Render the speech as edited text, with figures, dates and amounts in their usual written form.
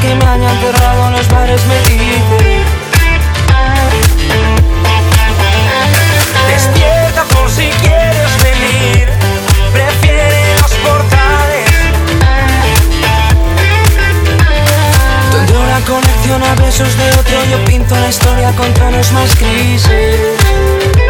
que me haya enterrado en los bares me dice: despierta por si quieres venir, prefiere los portales, donde una conexión a besos de otro. Yo pinto la historia con tonos más grises.